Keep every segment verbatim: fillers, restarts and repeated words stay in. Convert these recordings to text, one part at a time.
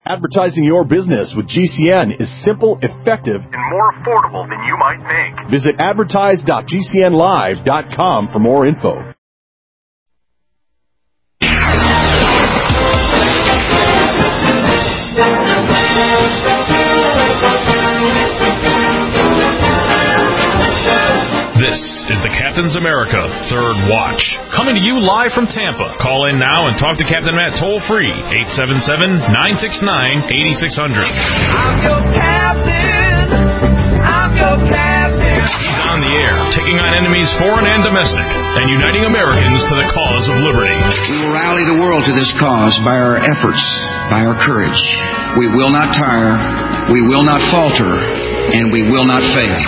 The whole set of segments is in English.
Advertising your business with G C N is simple, effective, and more affordable than you might think. Visit advertise dot g c n live dot com for more info. This is the Captain's America Third Watch, coming to you live from Tampa. Call in now and talk to Captain Matt toll-free, eight seven seven, nine six nine, eight six zero zero. I'm your captain. I'm your captain. He's on the air, taking on enemies foreign and domestic, and uniting Americans to the cause of liberty. We will rally the world to this cause by our efforts, by our courage. We will not tire, we will not falter, and we will not fail.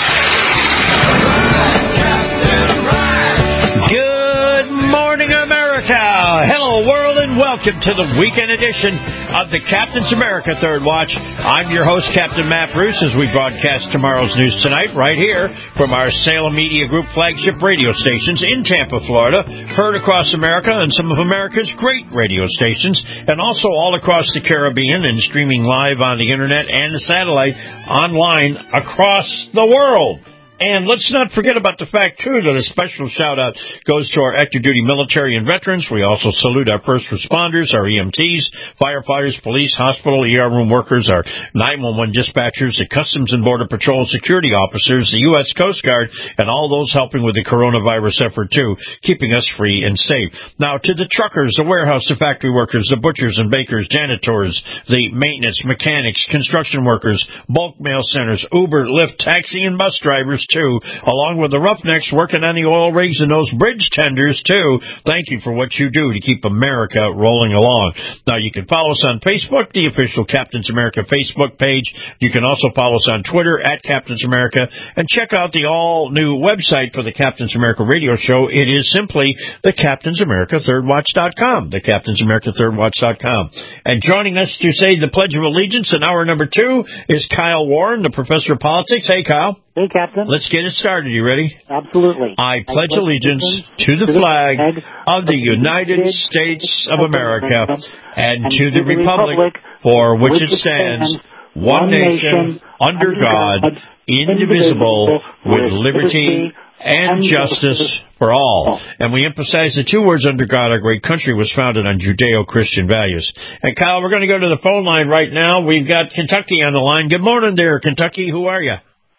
Good morning, America. Hello, world, and welcome to the weekend edition of the Captain's America Third Watch. I'm your host, Captain Matt Bruce, as we broadcast tomorrow's news tonight right here from our Salem Media Group flagship radio stations in Tampa, Florida, heard across America and some of America's great radio stations, and also all across the Caribbean and streaming live on the internet and the satellite online across the world. And let's not forget about the fact, too, that a special shout-out goes to our active duty military and veterans. We also salute our first responders, our E M Ts, firefighters, police, hospital, E R room workers, our nine one one dispatchers, the Customs and Border Patrol security officers, the U S Coast Guard, and all those helping with the coronavirus effort, too, keeping us free and safe. Now, to the truckers, the warehouse, the factory workers, the butchers and bakers, janitors, the maintenance, mechanics, construction workers, bulk mail centers, Uber, Lyft, taxi, and bus drivers, too, along with the roughnecks working on the oil rigs and those bridge tenders, too. Thank you for what you do to keep America rolling along. Now, you can follow us on Facebook, the official Captain's America Facebook page. You can also follow us on Twitter, at Captain's America, and check out the all-new website for the Captain's America radio show. It is simply the Captain's America Third Watch dot com, the Captain's America Third Watch dot com. And joining us to say the Pledge of Allegiance in hour number two is Kyle Warren, the professor of politics. Hey, Kyle. Hey, Captain. Let's get it started. You ready? Absolutely. I pledge allegiance to the flag of the United States of America and to the republic for which it stands, one nation, under God, indivisible, with liberty and justice for all. And we emphasize the two words, under God, our great country was founded on Judeo-Christian values. And, Kyle, we're going to go to the phone line right now. We've got Kentucky on the line. Good morning there, Kentucky. Who are you?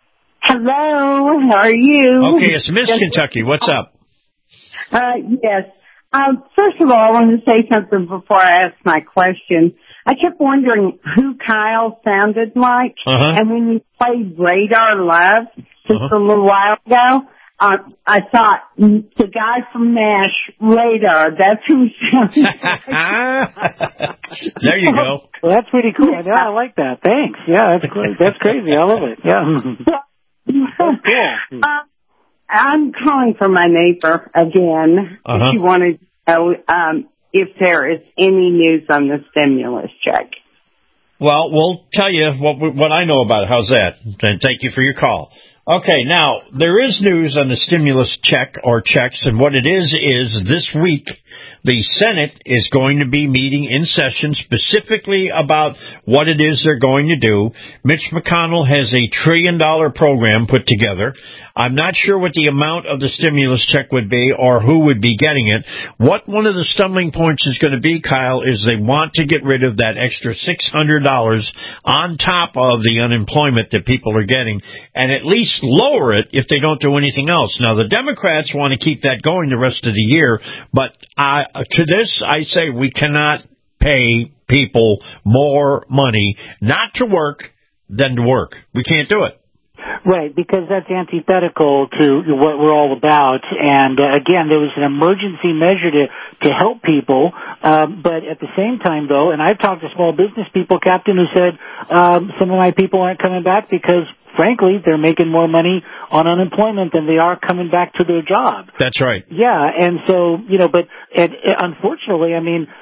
Hello, how are you? Okay, it's Miss Kentucky. What's up? Uh, yes. Um, first of all, I want to say something before I ask my question. I kept wondering who Kyle sounded like, uh-huh. and when you played Radar Love just uh-huh. a little while ago, uh, I thought the guy from MASH, Radar, that's who he sounded like. There you go. Well, that's pretty cool. Yeah, I like that. Thanks. Yeah, that's great. That's crazy. I love it. Yeah. Cool. uh, I'm calling for my neighbor again. Uh-huh. She wanted to know um, if there is any news on the stimulus check. Well, we'll tell you what what I know about it. How's that? And thank you for your call. Okay, now, there is news on the stimulus check or checks, and what it is is this week the Senate is going to be meeting in session specifically about what it is they're going to do. Mitch McConnell has a trillion-dollar program put together. I'm not sure what the amount of the stimulus check would be or who would be getting it. What one of the stumbling points is going to be, Kyle, is they want to get rid of that extra six hundred dollars on top of the unemployment that people are getting and at least lower it if they don't do anything else. Now, the Democrats want to keep that going the rest of the year, but I, to this, I say we cannot pay people more money not to work than to work. We can't do it. Right, because that's antithetical to what we're all about. And, uh, again, there was an emergency measure to, to help people. Um, but at the same time, though, and I've talked to small business people, Captain, who said um, some of my people aren't coming back because, frankly, they're making more money on unemployment than they are coming back to their job. That's right. Yeah, and so, you know, but and, and unfortunately, I mean,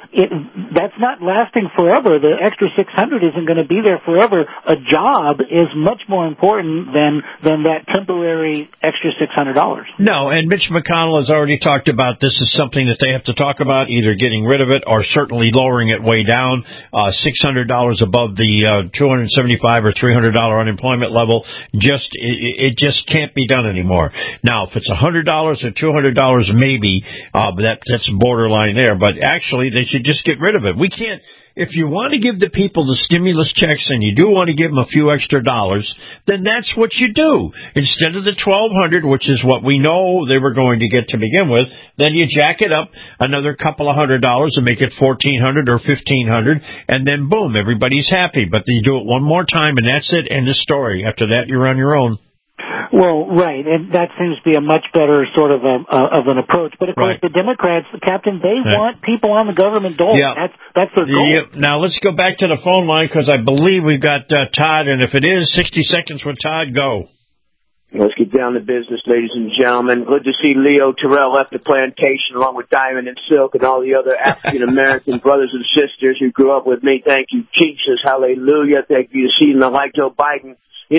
it, that's not lasting forever. The extra six hundred isn't going to be there forever. A job is much more important than than that temporary extra six hundred dollars. No, and Mitch McConnell has already talked about this is something that they have to talk about, either getting rid of it or certainly lowering it way down, uh, six hundred dollars above the uh, two hundred seventy-five or three hundred dollars unemployment level. Just it, it just can't be done anymore. Now, if it's one hundred dollars or two hundred dollars, maybe, uh, but that, that's borderline there. But actually, they should just get rid of it. We can't. If you want to give the people the stimulus checks and you do want to give them a few extra dollars, then that's what you do. Instead of the twelve hundred dollars, which is what we know they were going to get to begin with, then you jack it up another couple of hundred dollars and make it fourteen hundred dollars or fifteen hundred dollars, and then boom, everybody's happy. But you do it one more time, and that's it, end of story. After that, you're on your own. Well, right, and that seems to be a much better sort of a, uh, of an approach. But of course, Right. the Democrats, Captain, they Right. want people on the government dole. Yeah. That's that's their goal. Yeah. Now let's go back to the phone line because I believe we've got uh, Todd, and if it is sixty seconds with Todd, go. Let's get down to business, ladies and gentlemen. Good to see Leo Terrell left the plantation along with Diamond and Silk and all the other African-American brothers and sisters who grew up with me. Thank you, Jesus. Hallelujah. Thank you to see them like Joe Biden.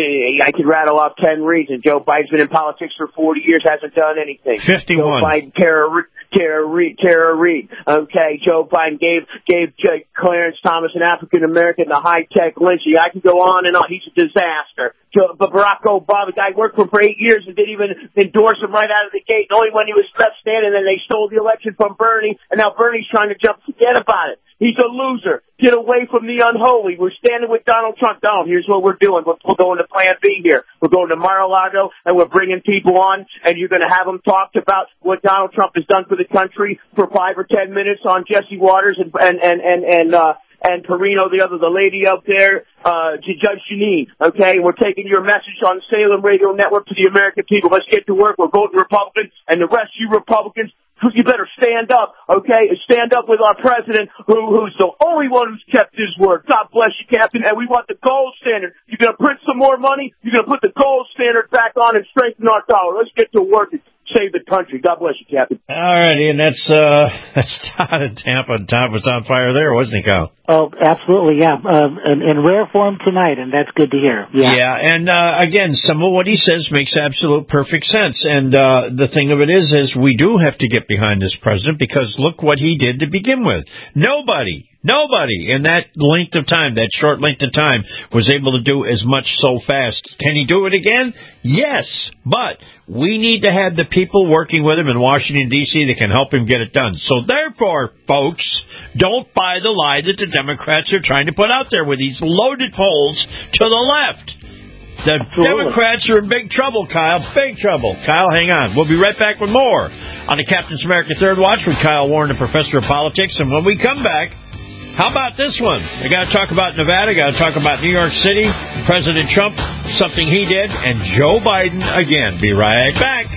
I could rattle off ten reasons. Joe Biden's been in politics for forty years, hasn't done anything. fifty-one. Joe Biden, Tara, Tara Reid, Tara Reid. Okay, Joe Biden gave gave J- Clarence Thomas, an African American, the high tech lynching. I could go on and on. He's a disaster. Joe, but Barack Obama, the guy worked for him for eight years and didn't even endorse him right out of the gate. Only when he was left standing, and they stole the election from Bernie, and now Bernie's trying to jump. Forget about it. He's a loser. Get away from the unholy. We're standing with Donald Trump. Donald, here's what we're doing. We're, we're going to Plan B here. We're going to Mar-a-Lago, and we're bringing people on, and you're going to have them talk about what Donald Trump has done for the country for five or ten minutes on Jesse Waters and and and and, and uh and Perino, the other, the lady up there, uh, Judge Janine, okay? We're taking your message on Salem Radio Network to the American people. Let's get to work. We're voting Republican, and the rest of you Republicans, you better stand up, okay? Stand up with our president, who, who's the only one who's kept his word. God bless you, Captain, and we want the gold standard. You're gonna print some more money, you're gonna put the gold standard back on and strengthen our dollar. Let's get to work and save the country. God bless you, Captain. All righty, and that's uh, that's Todd in Tampa. Todd was on fire there, wasn't he, Kyle? Oh, absolutely, yeah. Uh, in, in rare form tonight, and that's good to hear. Yeah, yeah and uh, again, some of what he says makes absolute perfect sense. And uh, the thing of it is, is we do have to get behind this president because look what he did to begin with. Nobody. Nobody in that length of time, that short length of time, was able to do as much so fast. Can he do it again? Yes, but we need to have the people working with him in Washington, D C that can help him get it done. So therefore, folks, don't buy the lie that the Democrats are trying to put out there with these loaded polls to the left. The Absolutely. Democrats are in big trouble, Kyle. Big trouble. Kyle, hang on. We'll be right back with more on the Captain's America Third Watch with Kyle Warren, the professor of politics. And when we come back, how about this one? I got to talk about Nevada, got to talk about New York City, President Trump, something he did, and Joe Biden again. Be right back.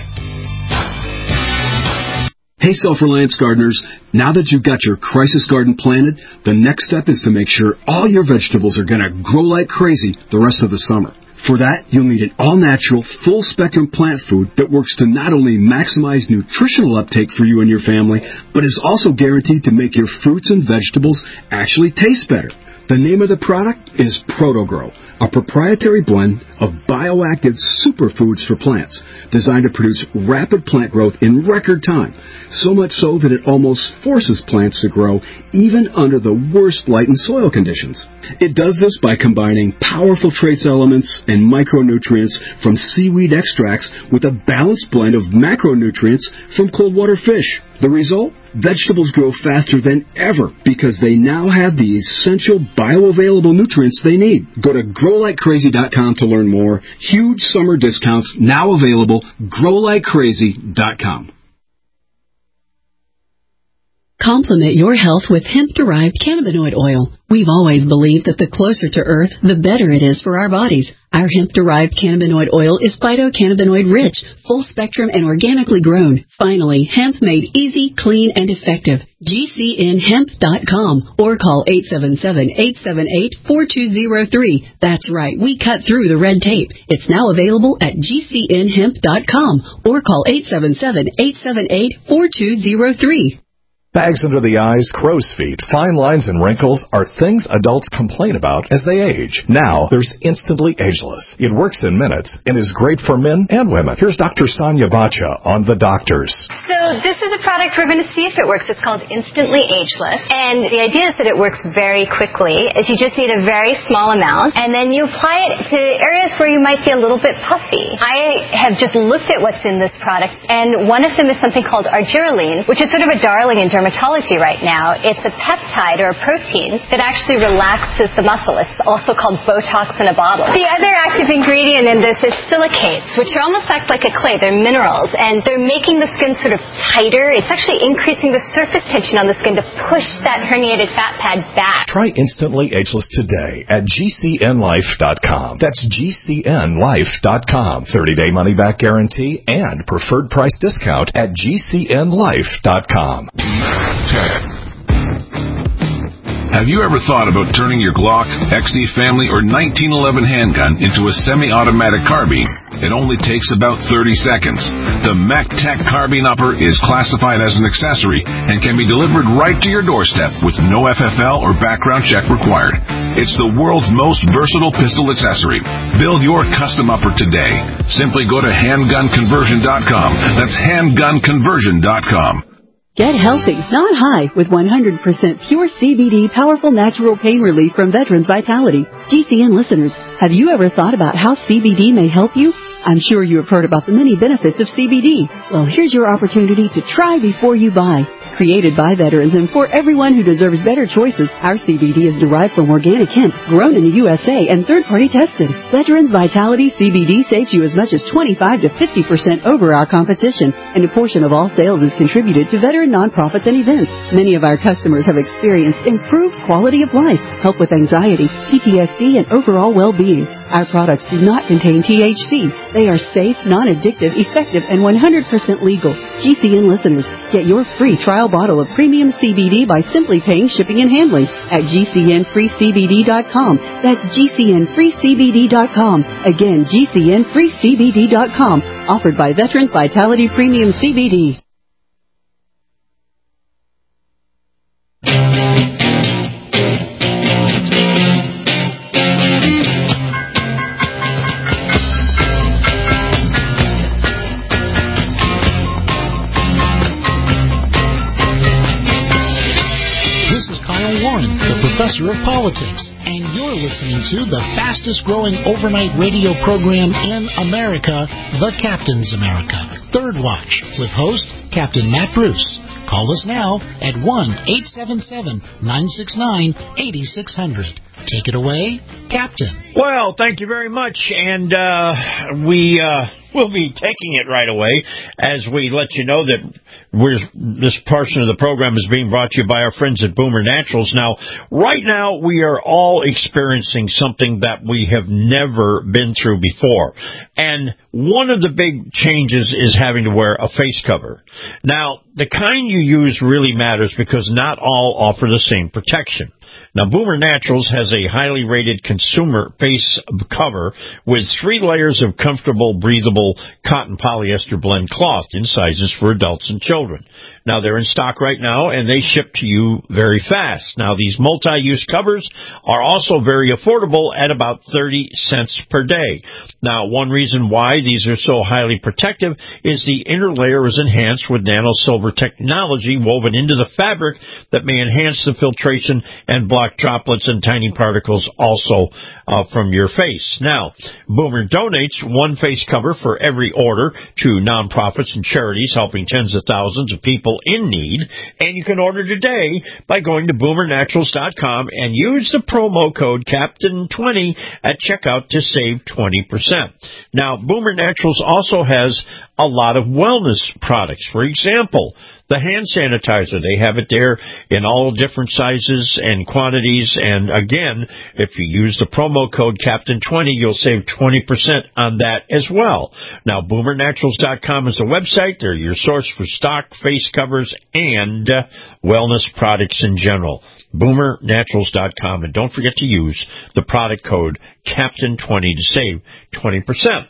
Hey, Self-Reliance gardeners, now that you've got your crisis garden planted, the next step is to make sure all your vegetables are going to grow like crazy the rest of the summer. For that, you'll need an all-natural, full-spectrum plant food that works to not only maximize nutritional uptake for you and your family, but is also guaranteed to make your fruits and vegetables actually taste better. The name of the product is ProtoGrow, a proprietary blend of bioactive superfoods for plants, designed to produce rapid plant growth in record time, so much so that it almost forces plants to grow even under the worst light and soil conditions. It does this by combining powerful trace elements and micronutrients from seaweed extracts with a balanced blend of macronutrients from cold water fish. The result? Vegetables grow faster than ever because they now have the essential bioavailable nutrients they need. Go to grow like crazy dot com to learn more. Huge summer discounts now available. grow like crazy dot com. Complement your health with hemp-derived cannabinoid oil. We've always believed that the closer to Earth, the better it is for our bodies. Our hemp-derived cannabinoid oil is phytocannabinoid-rich, full-spectrum, and organically grown. Finally, hemp made easy, clean, and effective. G C N hemp dot com or call eight seven seven, eight seven eight, four two zero three. That's right, we cut through the red tape. It's now available at G C N hemp dot com or call eight seven seven, eight seven eight, four two zero three. Bags under the eyes, crow's feet, fine lines, and wrinkles are things adults complain about as they age. Now, there's Instantly Ageless. It works in minutes and is great for men and women. Here's Doctor Sonia Bacha on The Doctors. So this is a product we're going to see if it works. It's called Instantly Ageless. And the idea is that it works very quickly. Is you just need a very small amount, and then you apply it to areas where you might be a little bit puffy. I have just looked at what's in this product, and one of them is something called argireline, which is sort of a darling in dermatology right now. It's a peptide or a protein that actually relaxes the muscle. It's also called Botox in a bottle. The other active ingredient in this is silicates, which are almost act like a clay. They're minerals, and they're making the skin sort of tighter. It's actually increasing the surface tension on the skin to push that herniated fat pad back. Try Instantly Ageless today at G C N life dot com. That's G C N life dot com. thirty-day money-back guarantee and preferred price discount at G C N life dot com. Have you ever thought about turning your Glock, X D Family, or nineteen eleven handgun into a semi-automatic carbine? It only takes about thirty seconds. The MacTac Carbine Upper is classified as an accessory and can be delivered right to your doorstep with no F F L or background check required. It's the world's most versatile pistol accessory. Build your custom upper today. Simply go to handgun conversion dot com. That's handgun conversion dot com. Get healthy, not high, with one hundred percent pure C B D powerful natural pain relief from Veterans Vitality. G C N listeners, have you ever thought about how C B D may help you? I'm sure you have heard about the many benefits of C B D. Well, here's your opportunity to try before you buy. Created by veterans and for everyone who deserves better choices, our C B D is derived from organic hemp, grown in the U S A, and third-party tested. Veterans Vitality C B D saves you as much as twenty-five to fifty percent over our competition, and a portion of all sales is contributed to veteran nonprofits and events. Many of our customers have experienced improved quality of life, help with anxiety, P T S D, and overall well-being. Our products do not contain T H C. They are safe, non-addictive, effective, and one hundred percent legal. G C N listeners, get your free trial bottle of premium C B D by simply paying shipping and handling at G C N free C B D dot com. That's G C N free C B D dot com. Again, G C N free C B D dot com. Offered by Veterans Vitality Premium C B D. Warren, the professor of politics, and you're listening to the fastest growing overnight radio program in America, The Captain's America, Third Watch, with host Captain Matt Bruce. Call us now at one eight seven seven, nine six nine, eight six zero zero. Take it away, Captain. Well, thank you very much, and uh, we uh, will be taking it right away as we let you know that we're, this portion of the program is being brought to you by our friends at Boomer Naturals. Now, right now, we are all experiencing something that we have never been through before, and one of the big changes is having to wear a face cover. Now, the kind you use really matters because not all offer the same protection. Now, Boomer Naturals has a highly rated consumer face cover with three layers of comfortable, breathable cotton polyester blend cloth in sizes for adults and children. Now, they're in stock right now, and they ship to you very fast. Now, these multi-use covers are also very affordable at about thirty cents per day. Now, one reason why these are so highly protective is the inner layer is enhanced with nano-silver technology woven into the fabric that may enhance the filtration and block droplets and tiny particles also uh, from your face. Now, Boomer donates one face cover for every order to nonprofits and charities helping tens of thousands of people in need, and you can order today by going to boomer naturals dot com and use the promo code Captain twenty at checkout to save twenty percent. Now, Boomer Naturals also has a lot of wellness products. For example, the hand sanitizer, they have it there in all different sizes and quantities, and again, if you use the promo code Captain twenty, you'll save twenty percent on that as well. Now, boomer naturals dot com is the website. They're your source for stock, face covers, and uh, wellness products in general. boomer naturals dot com, and don't forget to use the product code Captain twenty to save twenty percent.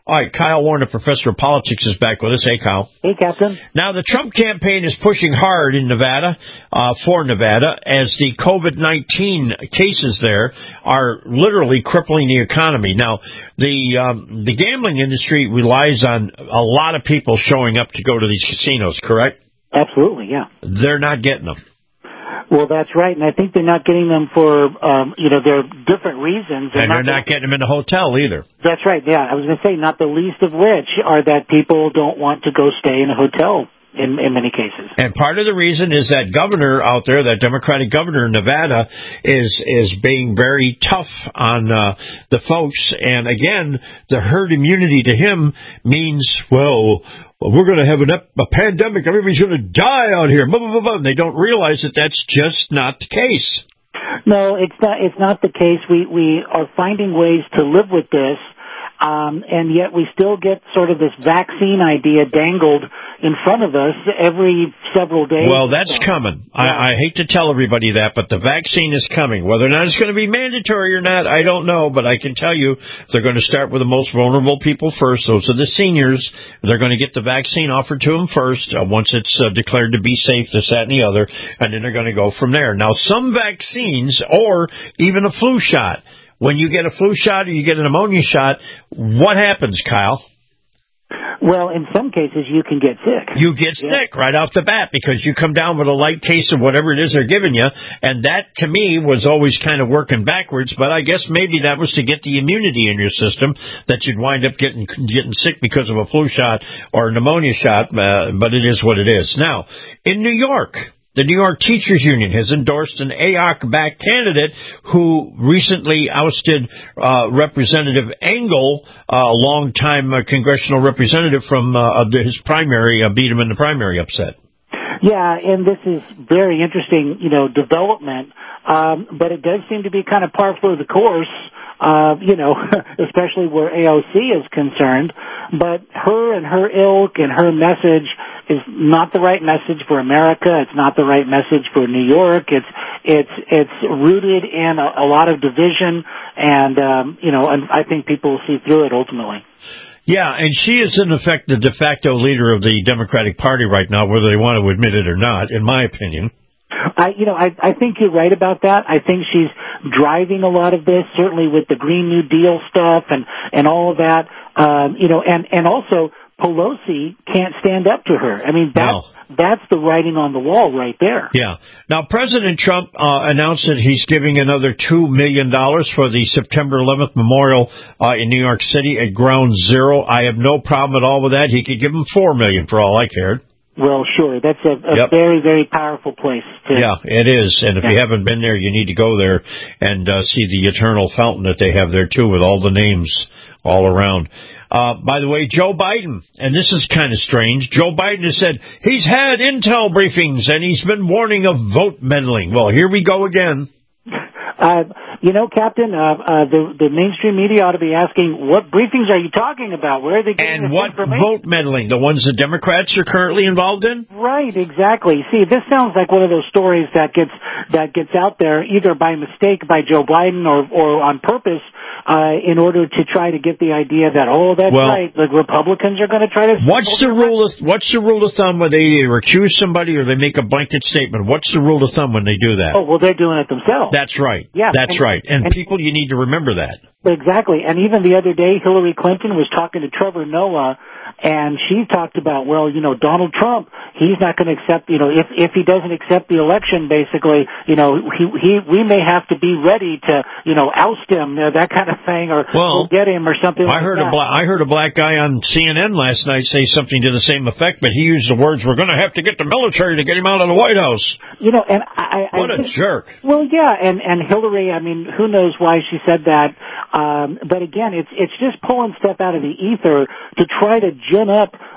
All right, Kyle Warren, the professor of politics, is back with us. Hey, Kyle. Hey, Captain. Now, the Trump campaign is pushing hard in Nevada, uh, for Nevada, as the COVID nineteen cases there are literally crippling the economy. Now, the um, the gambling industry relies on a lot of people showing up to go to these casinos, correct? Absolutely, yeah. They're not getting them. Well, that's right, and I think they're not getting them for, um, you know, there are different reasons. They're and they're not, not getting them in the hotel either. That's right, yeah. I was going to say, not the least of which are that people don't want to go stay in a hotel in, in many cases. And part of the reason is that governor out there, that Democratic governor in Nevada, is is being very tough on uh, the folks. And again, the herd immunity to him means, well, well, we're going to have an ep- a pandemic. Everybody's going to die out here. Blah, blah, blah, blah. And they don't realize that that's just not the case. No, it's not. It's not the case. We we are finding ways to live with this, um, and yet we still get sort of this vaccine idea dangled in front of us every several days. Well, that's so. coming. Yeah. I, I hate to tell everybody that, but the vaccine is coming. Whether or not it's going to be mandatory or not, I don't know. But I can tell you they're going to start with the most vulnerable people first. Those are the seniors. They're going to get the vaccine offered to them first. Uh, once it's uh, declared to be safe, this, that, and the other, and then they're going to go from there. Now, some vaccines, or even a flu shot, when you get a flu shot or you get a pneumonia shot, what happens, Kyle? Well, in some cases, you can get sick. You get yeah. sick right off the bat because you come down with a light case of whatever it is they're giving you, and that, to me, was always kind of working backwards, but I guess maybe that was to get the immunity in your system that you'd wind up getting getting sick because of a flu shot or a pneumonia shot, uh, but it is what it is. Now, in New York, the New York Teachers Union has endorsed an A O C-backed candidate who recently ousted uh, Representative Engel, a uh, longtime uh, congressional representative from uh, his primary, uh, beat him in the primary upset. Yeah, and this is very interesting, you know, development, um, but it does seem to be kind of par for the course, uh, you know, especially where A O C is concerned. But her and her ilk and her message is not the right message for America. It's not the right message for New York. It's it's it's rooted in a, a lot of division, and um, you know, and I think people will see through it ultimately. Yeah, and she is in effect the de facto leader of the Democratic Party right now, whether they want to admit it or not, in my opinion. I, you know, I, I think you're right about that. I think she's driving a lot of this, certainly with the Green New Deal stuff and, and all of that. Um, you know, and, and also Pelosi can't stand up to her. I mean, that's, no. that's the writing on the wall right there. Yeah. Now, President Trump uh, announced that he's giving another two million dollars for the September eleventh memorial uh, in New York City at Ground Zero. I have no problem at all with that. He could give him four million dollars for all I cared. Well, sure. That's a, a yep. very, very powerful place. To, yeah, it is. And if yeah. you haven't been there, you need to go there and uh, see the eternal fountain that they have there, too, with all the names all around. Uh, by the way, Joe Biden, and this is kind of strange, Joe Biden has said he's had intel briefings and he's been warning of vote meddling. Well, here we go again. Uh, you know, Captain, uh, uh, the, the mainstream media ought to be asking, what briefings are you talking about? Where are they getting and this what information? Vote meddling? The ones the Democrats are currently involved in? Right, exactly. See, this sounds like one of those stories that gets that gets out there either by mistake by Joe Biden or, or on purpose uh, in order to try to get the idea that, oh, that's well, right, the Republicans are going to try to... What's the rule of What's the rule of thumb when they either accuse somebody or they make a blanket statement? What's the rule of thumb when they do that? Oh, well, they're doing it themselves. That's right. Yeah, That's and, right. And, and people, you need to remember that. Exactly. And even the other day, Hillary Clinton was talking to Trevor Noah, and she talked about, well, you know, Donald Trump, he's not going to accept, you know, if if he doesn't accept the election, basically, you know, he he we may have to be ready to, you know, oust him, you know, that kind of thing, or well, we'll get him or something I like heard that. A bla- I heard a black guy on C N N last night say something to the same effect, but he used the words, we're going to have to get the military to get him out of the White House. You know, and I... What I a just, jerk. Well, yeah, and, and Hillary, I mean, who knows why she said that, um, but again, it's it's just pulling stuff out of the ether to try to gin up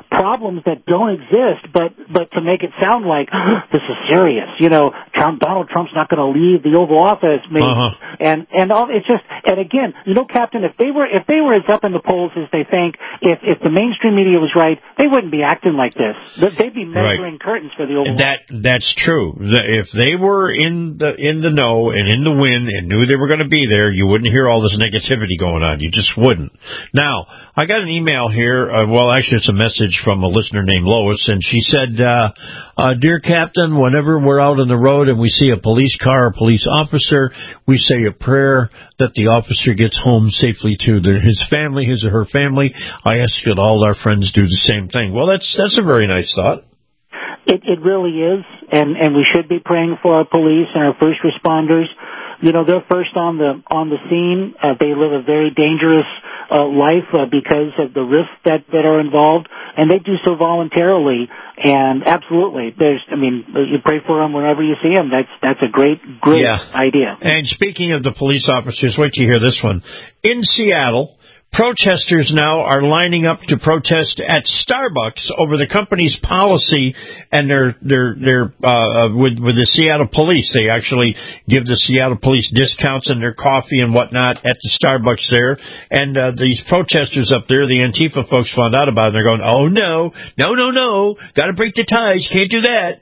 problems that don't exist, but but to make it sound like oh, this is serious. You know, Trump, Donald Trump's not going to leave the Oval Office, maybe, uh-huh. and and all it's just. And again, you know, Captain, if they were if they were as up in the polls as they think, if if the mainstream media was right, they wouldn't be acting like this. They'd be measuring right. curtains for the Oval Office. That that's true. If they were in the in the know and in the wind and knew they were going to be there, you wouldn't hear all this negativity going on. You just wouldn't. Now, I got an email here. Uh, well, actually, it's a message from a listener named Lois, and she said, uh, uh, "Dear Captain, whenever we're out on the road and we see a police car or police officer, we say a prayer that the officer gets home safely to the, his family, his or her family. I ask that all our friends do the same thing." Well, that's that's a very nice thought. It, it really is, and, and we should be praying for our police and our first responders. You know, they're first on the on the scene. Uh, they live a very dangerous uh, life uh, because of the risks that, that are involved, and they do so voluntarily. And absolutely, there's. I mean, you pray for them whenever you see them. That's that's a great, great yeah. idea. And speaking of the police officers, wait till you hear this one. In Seattle, protesters now are lining up to protest at Starbucks over the company's policy and their their their uh, with with the Seattle police. They actually give the Seattle police discounts on their coffee and whatnot at the Starbucks there. And uh, these protesters up there, the Antifa folks, found out about it. And they're going, "Oh no, no, no, no! Got to break the ties. Can't do that."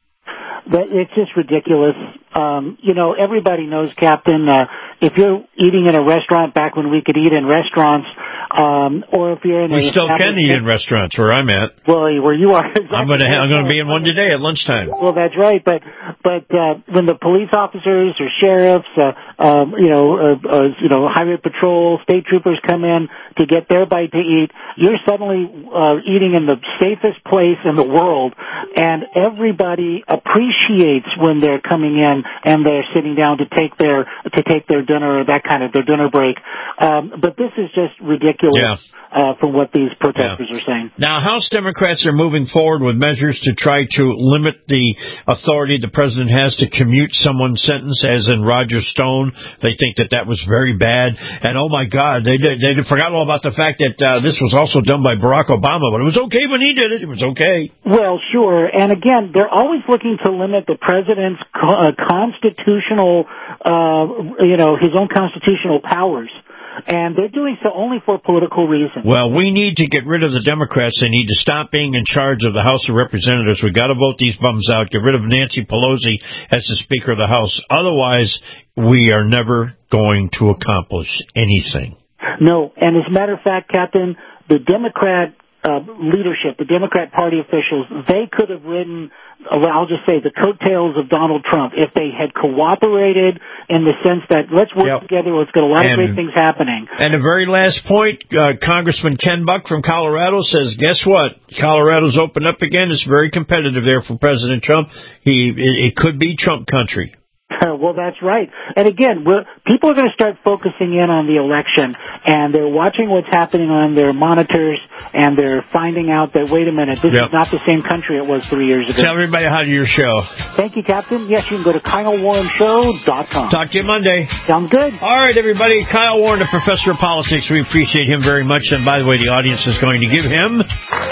But it's just ridiculous. Um, you know, everybody knows, Captain, uh, if you're eating in a restaurant back when we could eat in restaurants, um, or if you're in we a... We still can eat in restaurants where I'm at. Well, where you are. Exactly. I'm going to I'm going to be in one today at lunchtime. Well, that's right. But but uh, when the police officers or sheriffs, uh, um, you know, uh, uh, you know, highway patrol, state troopers come in to get their bite to eat, you're suddenly uh, eating in the safest place in the world, and everybody appreciates when they're coming in and they're sitting down to take their to take their dinner or that kind of their dinner break. Um, but this is just ridiculous yeah. uh, from what these protesters yeah. are saying. Now, House Democrats are moving forward with measures to try to limit the authority the president has to commute someone's sentence, as in Roger Stone. They think that that was very bad. And, oh, my God, they did, they forgot all about the fact that uh, this was also done by Barack Obama. But it was okay when he did it. It was okay. Well, sure. And, again, they're always looking to limit the president's co- uh, constitutional, uh, you know, his own constitutional powers. And they're doing so only for political reasons. Well, we need to get rid of the Democrats. They need to stop being in charge of the House of Representatives. We've got to vote these bums out, get rid of Nancy Pelosi as the Speaker of the House. Otherwise, we are never going to accomplish anything. No, and as a matter of fact, Captain, the Democrat uh, leadership, the Democrat Party officials, they could have ridden, well, I'll just say, the coattails of Donald Trump if they had cooperated in the sense that let's work yep. together, let's get a lot and, of great things happening. And the very last point, uh, Congressman Ken Buck from Colorado says, guess what? Colorado's opened up again. It's very competitive there for President Trump. He It, it could be Trump country. Well, that's right. And again, we're, people are going to start focusing in on the election, and they're watching what's happening on their monitors, and they're finding out that, wait a minute, this yep. is not the same country it was three years ago. Tell everybody how to your show. Thank you, Captain. Yes, you can go to Kyle Warren Show dot com. Talk to you Monday. Sounds good. All right, everybody. Kyle Warren, the professor of politics. We appreciate him very much. And by the way, the audience is going to give him...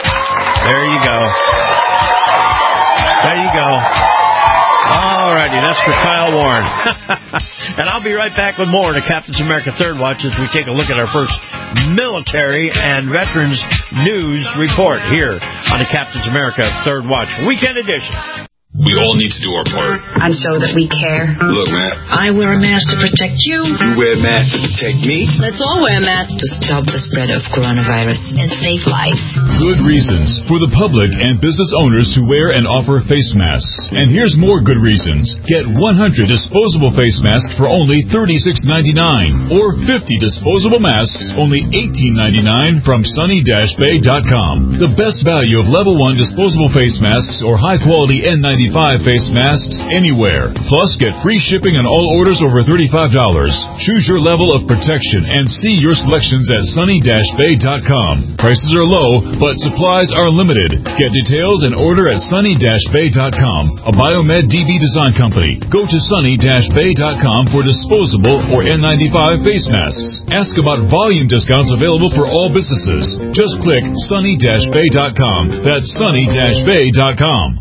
There you go. There you go. All righty, that's for Kyle Warren. And I'll be right back with more to Captain's America Third Watch as we take a look at our first military and veterans news report here on the Captain's America Third Watch Weekend Edition. We all need to do our part. And so that we care. Look, man. I wear a mask to protect you. You wear a mask to protect me. Let's all wear a mask to stop the spread of coronavirus and save lives. Good reasons for the public and business owners to wear and offer face masks. And here's more good reasons. Get one hundred disposable face masks for only thirty-six ninety-nine, or fifty disposable masks only eighteen ninety-nine from sunny dash bay dot com. The best value of level one disposable face masks or high quality N ninety-five ninety-five face masks anywhere. Plus, get free shipping on all orders over thirty-five dollars. Choose your level of protection and see your selections at sunny dash bay dot com. Prices are low, but supplies are limited. Get details and order at sunny dash bay dot com, a Biomed D B design company. Go to sunny dash bay dot com for disposable or N ninety-five face masks. Ask about volume discounts available for all businesses. Just click sunny dash bay dot com. That's sunny dash bay dot com.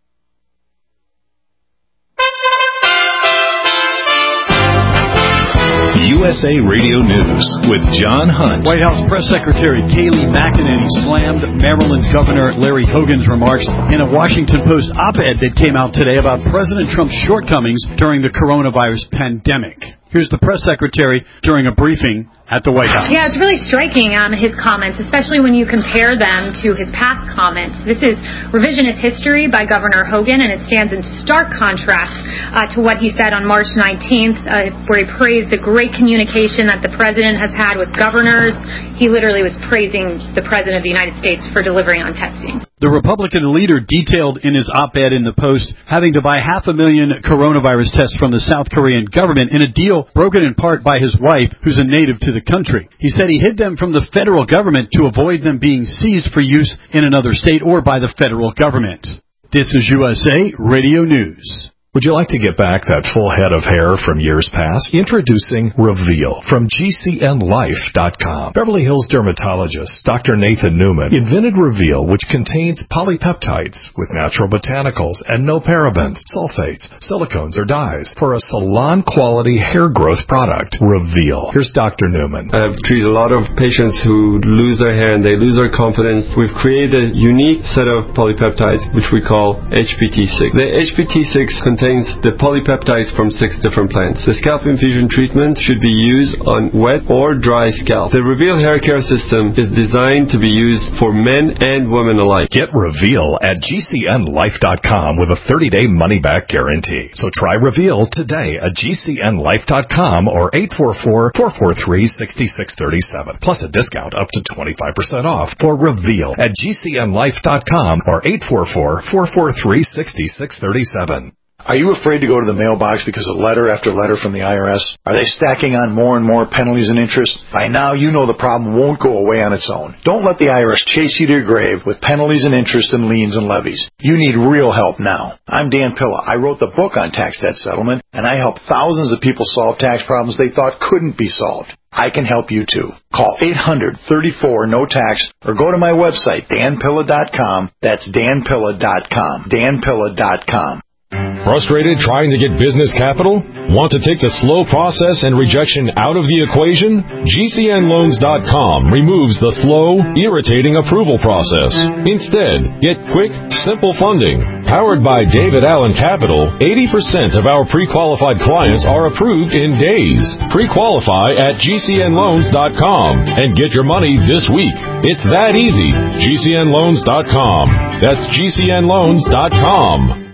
U S A Radio News with John Hunt. White House Press Secretary Kayleigh McEnany slammed Maryland Governor Larry Hogan's remarks in a Washington Post op-ed that came out today about President Trump's shortcomings during the coronavirus pandemic. Here's the press secretary during a briefing at the White House. Yeah, it's really striking, um, his comments, especially when you compare them to his past comments. This is revisionist history by Governor Hogan, and it stands in stark contrast uh, to what he said on March nineteenth, uh, where he praised the great communication that the president has had with governors. He literally was praising the president of the United States for delivering on testing. The Republican leader detailed in his op-ed in the Post having to buy half a million coronavirus tests from the South Korean government in a deal broken in part by his wife, who's a native to the country. He said he hid them from the federal government to avoid them being seized for use in another state or by the federal government. This is U S A Radio News. Would you like to get back that full head of hair from years past? Introducing Reveal from G C N life dot com. Beverly Hills dermatologist Doctor Nathan Newman invented Reveal, which contains polypeptides with natural botanicals and no parabens, sulfates, silicones, or dyes for a salon-quality hair growth product. Reveal. Here's Doctor Newman. I've treated a lot of patients who lose their hair and they lose their confidence. We've created a unique set of polypeptides, which we call H P T six. The H P T six contains the polypeptides from six different plants. The scalp infusion treatment should be used on wet or dry scalp. The Reveal hair care system is designed to be used for men and women alike. Get Reveal at G C N life dot com with a thirty-day money-back guarantee. So try Reveal today at G C N life dot com or eight four four, four four three, six six three seven. Plus a discount up to twenty-five percent off for Reveal at G C N life dot com or eight four four, four four three, six six three seven. Are you afraid to go to the mailbox because of letter after letter from the I R S? Are they stacking on more and more penalties and interest? By now, you know the problem won't go away on its own. Don't let the I R S chase you to your grave with penalties and interest and liens and levies. You need real help now. I'm Dan Pilla. I wrote the book on tax debt settlement, and I help thousands of people solve tax problems they thought couldn't be solved. I can help you too. Call eight hundred, thirty-four, no tax or go to my website, dan pilla dot com. That's dan pilla dot com. dan pilla dot com. Frustrated trying to get business capital? Want to take the slow process and rejection out of the equation? G C N loans dot com removes the slow, irritating approval process. Instead, get quick, simple funding. Powered by David Allen Capital, eighty percent of our pre-qualified clients are approved in days. Pre-qualify at G C N loans dot com and get your money this week. It's that easy. G C N loans dot com. That's G C N loans dot com.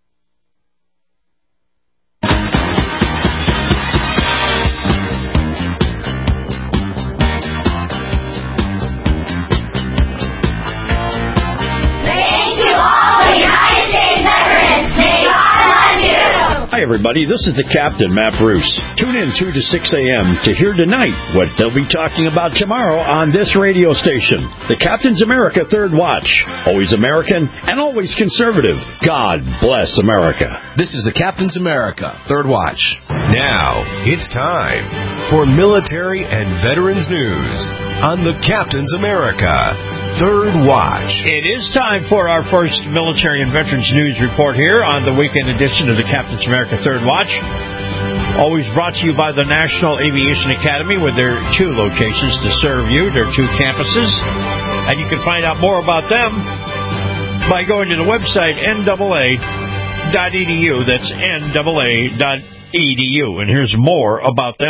Hi, everybody. This is the Captain, Matt Bruce. Tune in two to six a.m. to hear tonight what they'll be talking about tomorrow on this radio station. The Captain's America Third Watch. Always American and always conservative. God bless America. This is the Captain's America Third Watch. Now, it's time for military and veterans news on the Captain's America Third Watch. It is time for our first military and veterans news report here on the weekend edition of the Captain's America Third Watch. Always brought to you by the National Aviation Academy with their two locations to serve you, their two campuses. And you can find out more about them by going to the website N double A dot E D U. That's N double A dot E D U. And here's more about them.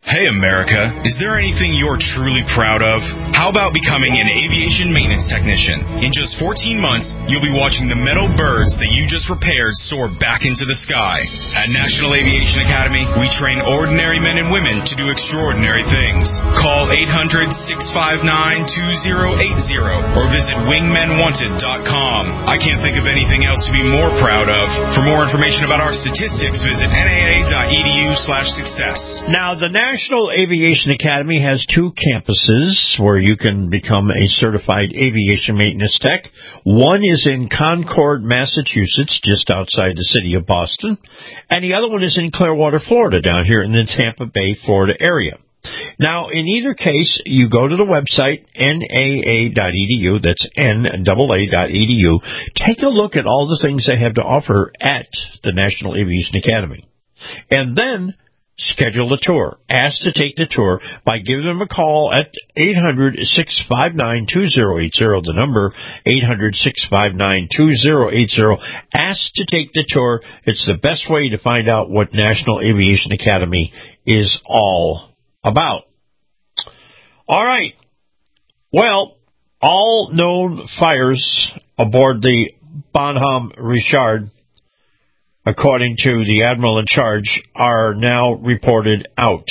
Hey America, is there anything you're truly proud of? How about becoming an aviation maintenance technician? In just fourteen months, you'll be watching the metal birds that you just repaired soar back into the sky. At National Aviation Academy, we train ordinary men and women to do extraordinary things. Call eight hundred, six five nine, two zero eight zero or visit wingmen wanted dot com. I can't think of anything else to be more proud of. For more information about our statistics, visit N A A dot E D U slash success. Now, the National Aviation Academy has two campuses where you can become a certified aviation maintenance tech. One is in Concord, Massachusetts, just outside the city of Boston, and the other one is in Clearwater, Florida, down here in the Tampa Bay, Florida area. Now, in either case, you go to the website, N A A dot E D U, that's N A A dot E D U, take a look at all the things they have to offer at the National Aviation Academy. And then schedule a tour. Ask to take the tour by giving them a call at eight hundred, six five nine, two zero eight zero, the number eight hundred, six five nine, two zero eight zero. Ask to take the tour. It's the best way to find out what National Aviation Academy is all about. All right. Well, all known fires aboard the Bonhomme Richard, according to the admiral in charge, are now reported out.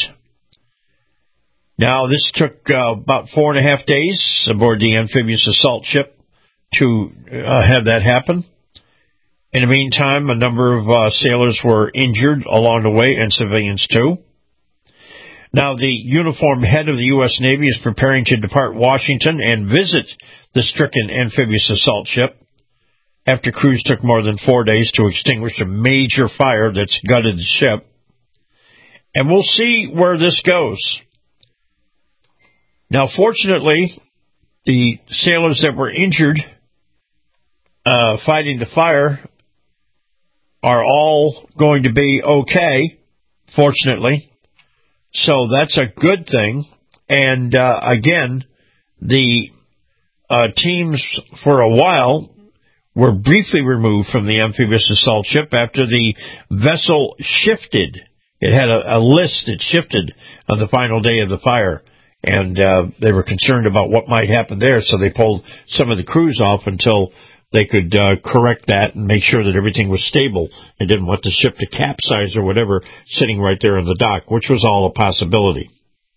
Now, this took uh, about four and a half days aboard the amphibious assault ship to uh, have that happen. In the meantime, a number of uh, sailors were injured along the way, and civilians too. Now, the uniformed head of the U S Navy is preparing to depart Washington and visit the stricken amphibious assault ship, after crews took more than four days to extinguish a major fire that's gutted the ship. And we'll see where this goes. Now, fortunately, the sailors that were injured uh, fighting the fire are all going to be okay, fortunately. So that's a good thing. And, uh, again, the uh, teams for a while were briefly removed from the amphibious assault ship after the vessel shifted. It had a, a list that shifted on the final day of the fire, and uh, they were concerned about what might happen there, so they pulled some of the crews off until they could uh, correct that and make sure that everything was stable. They didn't want the ship to capsize or whatever sitting right there in the dock, which was all a possibility.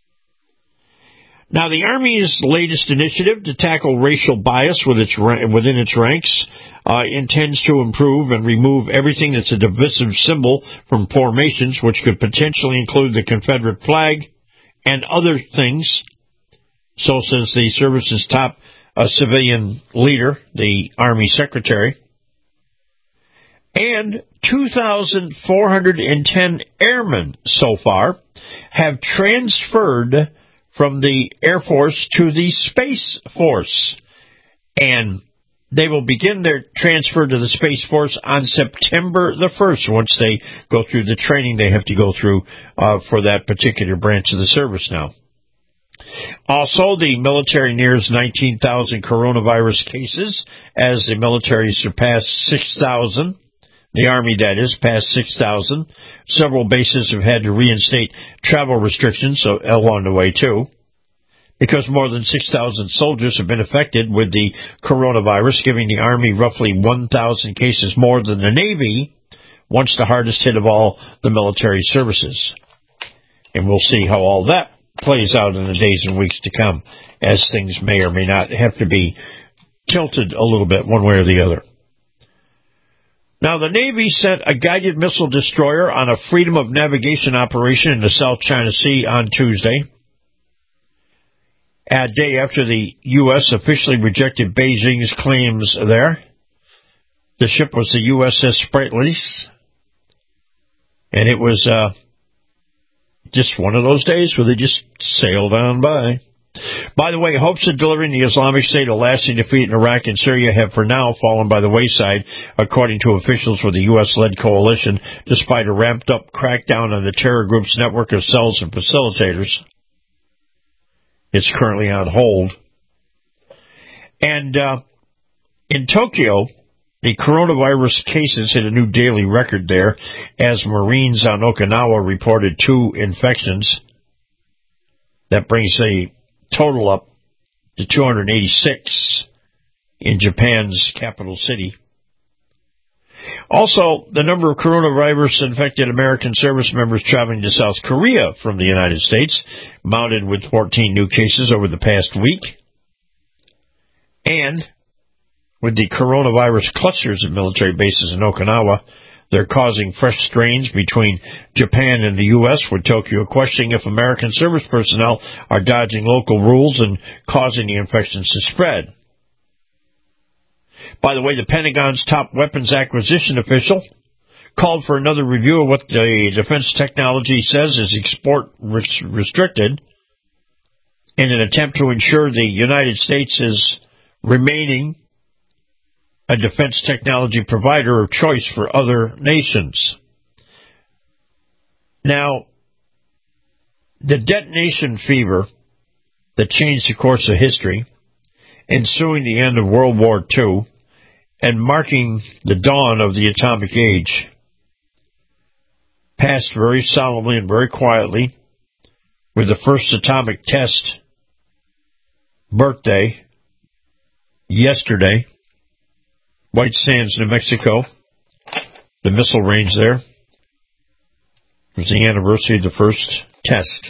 Now, the Army's latest initiative to tackle racial bias with its, within its ranks uh, intends to improve and remove everything that's a divisive symbol from formations, which could potentially include the Confederate flag and other things. So says the service's top uh, civilian leader, the Army Secretary. And two thousand four hundred ten airmen so far have transferred from the Air Force to the Space Force. And they will begin their transfer to the Space Force on September the first, once they go through the training they have to go through uh, for that particular branch of the service now. Also, the military nears nineteen thousand coronavirus cases as the military surpassed six thousand. The Army, that is, passed six thousand. Several bases have had to reinstate travel restrictions so along the way, too, because more than six thousand soldiers have been affected with the coronavirus, giving the Army roughly one thousand cases more than the Navy, once the hardest hit of all the military services. And we'll see how all that plays out in the days and weeks to come, as things may or may not have to be tilted a little bit one way or the other. Now, the Navy sent a guided missile destroyer on a freedom of navigation operation in the South China Sea on Tuesday, a day after the U S officially rejected Beijing's claims there. The ship was the U S S Spratlys, and it was uh, just one of those days where they just sailed on by. By the way, hopes of delivering the Islamic State a lasting defeat in Iraq and Syria have for now fallen by the wayside, according to officials with the U S-led coalition, despite a ramped-up crackdown on the terror group's network of cells and facilitators. It's currently on hold. And uh, in Tokyo, the coronavirus cases hit a new daily record there, as Marines on Okinawa reported two infections. That brings the total up to two hundred eighty-six in Japan's capital city. Also, the number of coronavirus-infected American service members traveling to South Korea from the United States mounted with fourteen new cases over the past week. And with the coronavirus clusters at military bases in Okinawa, they're causing fresh strains between Japan and the U S, with Tokyo questioning if American service personnel are dodging local rules and causing the infections to spread. By the way, the Pentagon's top weapons acquisition official called for another review of what the defense technology says is export restricted in an attempt to ensure the United States is remaining a defense technology provider of choice for other nations. Now, the detonation fever that changed the course of history, ensuing the end of World War Two, and marking the dawn of the atomic age, passed very solemnly and very quietly with the first atomic test birthday yesterday. White Sands, New Mexico, the missile range there. It was the anniversary of the first test.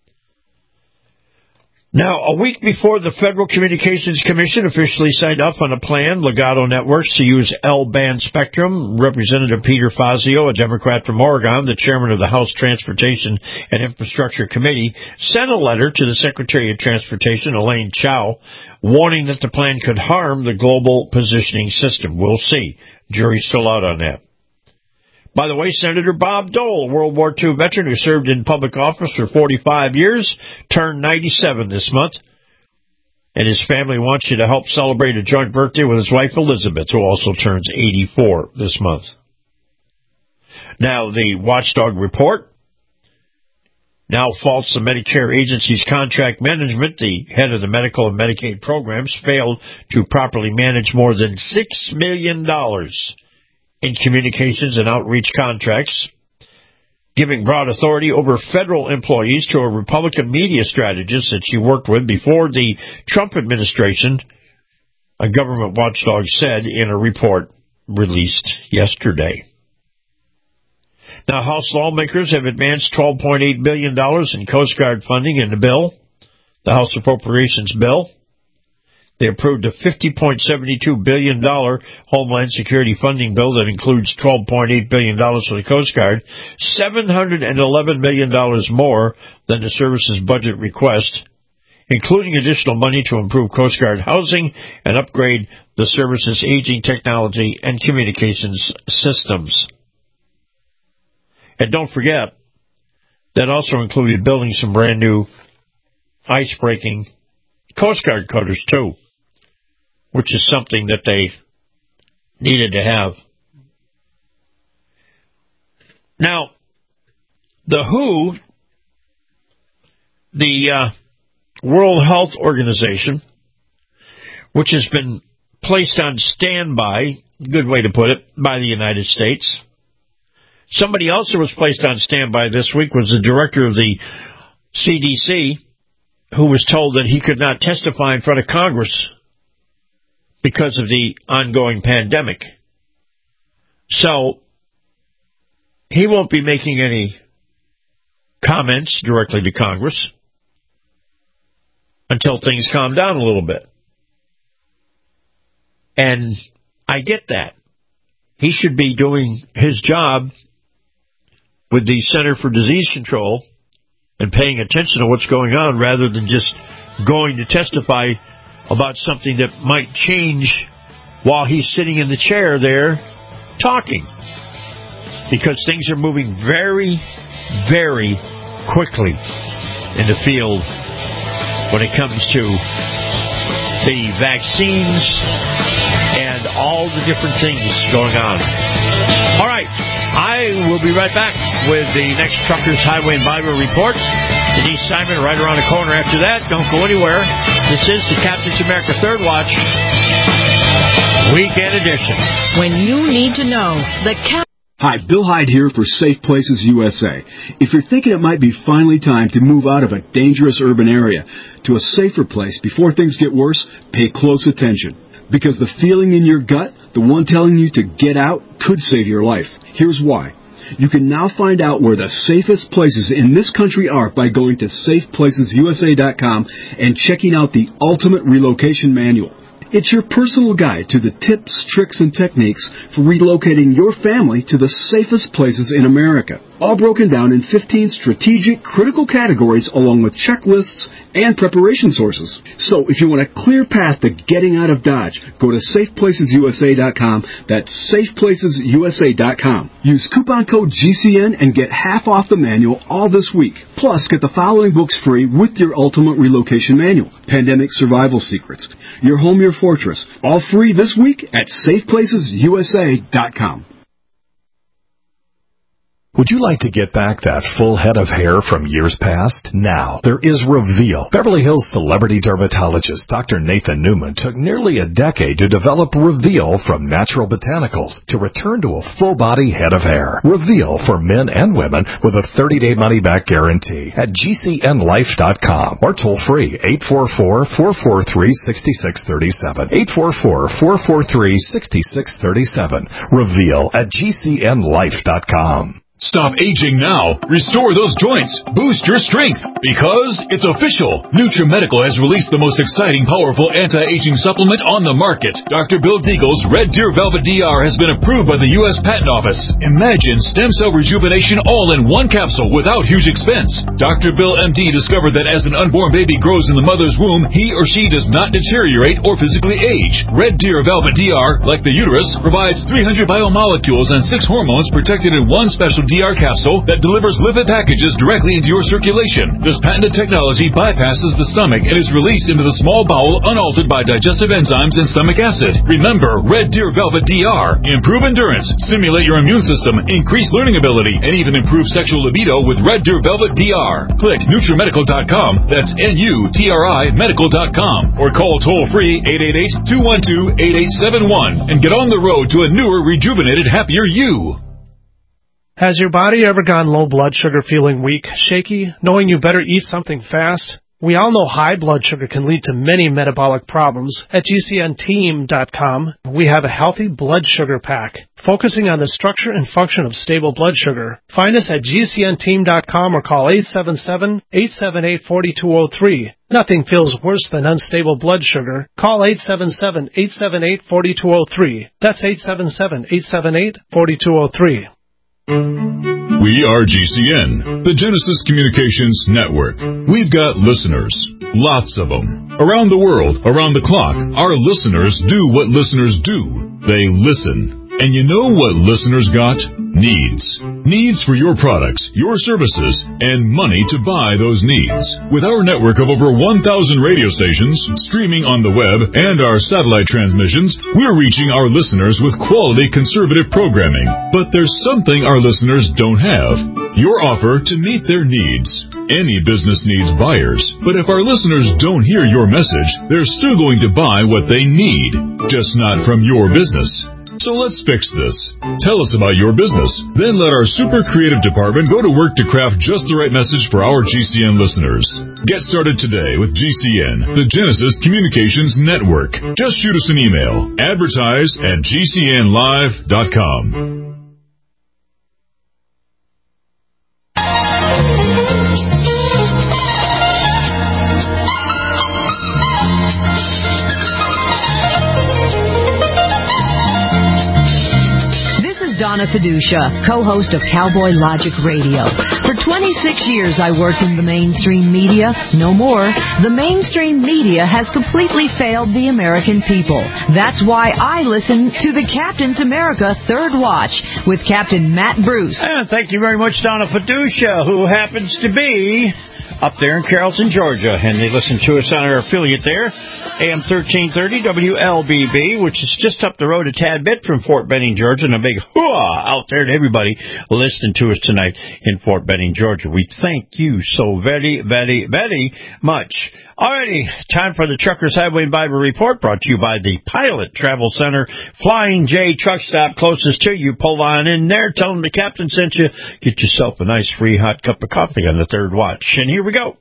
Now, a week before the Federal Communications Commission officially signed off on a plan, Legato Networks, to use L-band spectrum, Representative Peter Fazio, a Democrat from Oregon, the chairman of the House Transportation and Infrastructure Committee, sent a letter to the Secretary of Transportation, Elaine Chao, warning that the plan could harm the global positioning system. We'll see. Jury's still out on that. By the way, Senator Bob Dole, a World War Two veteran who served in public office for forty-five years, turned ninety-seven this month. And his family wants you to help celebrate a joint birthday with his wife Elizabeth, who also turns eighty-four this month. Now, the Watchdog report now faults the Medicare agency's contract management. The head of the medical and Medicaid programs failed to properly manage more than six million dollars in communications and outreach contracts, giving broad authority over federal employees to a Republican media strategist that she worked with before the Trump administration, a government watchdog said in a report released yesterday. Now, House lawmakers have advanced twelve point eight billion dollars in Coast Guard funding in the bill, the House Appropriations Bill. They approved a fifty point seven two billion dollars Homeland Security funding bill that includes twelve point eight billion dollars for the Coast Guard, seven hundred eleven million dollars more than the service's budget request, including additional money to improve Coast Guard housing and upgrade the service's aging technology and communications systems. And don't forget, that also included building some brand new ice-breaking Coast Guard cutters, too, which is something that they needed to have. Now, the W H O, the uh, World Health Organization, which has been placed on standby, good way to put it, by the United States. Somebody else who was placed on standby this week was the director of the C D C, who was told that he could not testify in front of Congress because of the ongoing pandemic. So, he won't be making any comments directly to Congress until things calm down a little bit. And I get that. He should be doing his job with the Center for Disease Control and paying attention to what's going on rather than just going to testify about something that might change while he's sitting in the chair there talking. Because things are moving very, very quickly in the field when it comes to the vaccines and all the different things going on. All right, I will be right back with the next Truckers, Highway, and Bible Report. Denise Simon right around the corner after that. Don't go anywhere. This is the Captain's America Third Watch Weekend Edition. When you need to know, the Captain Hi, Bill Hyde here for Safe Places U S A. If you're thinking it might be finally time to move out of a dangerous urban area to a safer place before things get worse, pay close attention. Because the feeling in your gut, the one telling you to get out, could save your life. Here's why. You can now find out where the safest places in this country are by going to safe places U S A dot com and checking out the Ultimate Relocation Manual. It's your personal guide to the tips, tricks, and techniques for relocating your family to the safest places in America, all broken down in fifteen strategic, critical categories along with checklists and preparation sources. So if you want a clear path to getting out of Dodge, go to safe places U S A dot com. That's safe places U S A dot com. Use coupon code G C N and get half off the manual all this week. Plus, get the following books free with your Ultimate Relocation Manual: Pandemic Survival Secrets, Your Home, Your Fortress, all free this week at safe places U S A dot com. Would you like to get back that full head of hair from years past? Now, there is Reveal. Beverly Hills celebrity dermatologist Doctor Nathan Newman took nearly a decade to develop Reveal from natural botanicals to return to a full-body head of hair. Reveal for men and women with a thirty-day money-back guarantee at G C N life dot com or toll-free eight four four, four four three, six six three seven. eight four four, four four three, six six three seven. Reveal at G C N life dot com. Stop aging now. Restore those joints. Boost your strength. Because it's official. NutriMedical has released the most exciting, powerful anti-aging supplement on the market. Doctor Bill Deagle's Red Deer Velvet D R has been approved by the U S Patent Office. Imagine stem cell rejuvenation all in one capsule without huge expense. Doctor Bill M D discovered that as an unborn baby grows in the mother's womb, he or she does not deteriorate or physically age. Red Deer Velvet D R, like the uterus, provides three hundred biomolecules and six hormones protected in one special D R capsule that delivers lipid packages directly into your circulation. This patented technology bypasses the stomach and is released into the small bowel unaltered by digestive enzymes and stomach acid. Remember, Red Deer Velvet D R. Improve endurance, stimulate your immune system, increase learning ability, and even improve sexual libido with Red Deer Velvet D R. Click NutriMedical dot com, that's N U T R I medical dot com, or call toll-free eight eight eight, two one two, eight eight seven one and get on the road to a newer, rejuvenated, happier you. Has your body ever gone low blood sugar, feeling weak, shaky, knowing you better eat something fast? We all know high blood sugar can lead to many metabolic problems. At G C N team dot com, we have a healthy blood sugar pack, focusing on the structure and function of stable blood sugar. Find us at G C N team dot com or call eight seven seven, eight seven eight, four two zero three. Nothing feels worse than unstable blood sugar. Call eight seven seven, eight seven eight, four two zero three. That's eight seven seven, eight seven eight, four two zero three. We are G C N, the Genesis Communications Network. We've got listeners, lots of them. Around the world, around the clock, our listeners do what listeners do. They listen. And you know what listeners got? Needs. Needs for your products, your services, and money to buy those needs. With our network of over one thousand radio stations, streaming on the web, and our satellite transmissions, we're reaching our listeners with quality conservative programming. But there's something our listeners don't have. Your offer to meet their needs. Any business needs buyers, but if our listeners don't hear your message, they're still going to buy what they need, just not from your business. So let's fix this. Tell us about your business. Then let our super creative department go to work to craft just the right message for our G C N listeners. Get started today with G C N, the Genesis Communications Network. Just shoot us an email. Advertise at G C N live dot com. Donna Fiducia, co-host of Cowboy Logic Radio. For twenty-six years I worked in the mainstream media. No more. The mainstream media has completely failed the American people. That's why I listen to the Captain's America Third Watch with Captain Matt Bruce. And thank you very much, Donna Fiducia, who happens to be up there in Carrollton, Georgia. And they listen to us on our affiliate there, A M thirteen thirty W L B B, which is just up the road a tad bit from Fort Benning, Georgia. And a big hooah out there to everybody listening to us tonight in Fort Benning, Georgia. We thank you so very, very, very much. Alrighty, time for the Truckers Highway and Bible Report, brought to you by the Pilot Travel Center, Flying J Truck Stop closest to you. Pull on in there, tell them the captain sent you. Get yourself a nice free hot cup of coffee on the third watch. And here we go.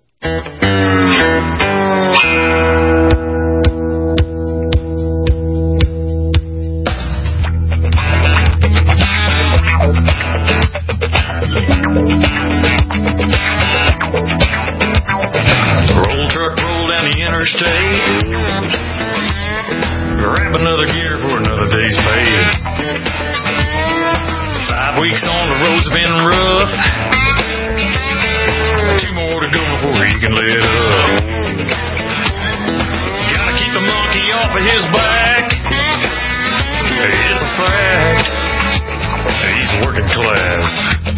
Roll truck, roll down the interstate. Grab another gear for another day's pay. Five weeks on the road's been rough. Two more to go before he can let up. Gotta keep the monkey off of his back. It's a fact. He's working class.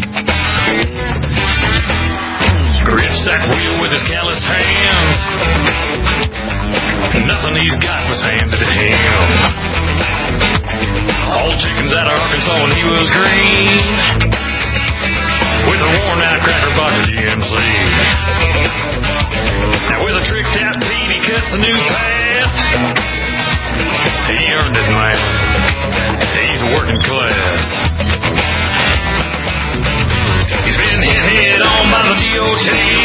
Grips that wheel with his calloused hands. Nothing he's got was handed to him. All chickens out of Arkansas when he was green. With a worn out cracker box of G M C. Now with a tricked out Pete, he cuts a new path. He earned it, man. He's working class. He's been hit head on by the D O T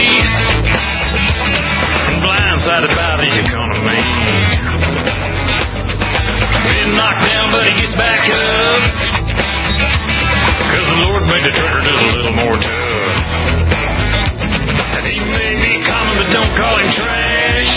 and blindsided by the economy. Been knocked down, but he gets back up, 'cause the Lord made the trucker just a little more tough. And he may be common, but don't call him trash,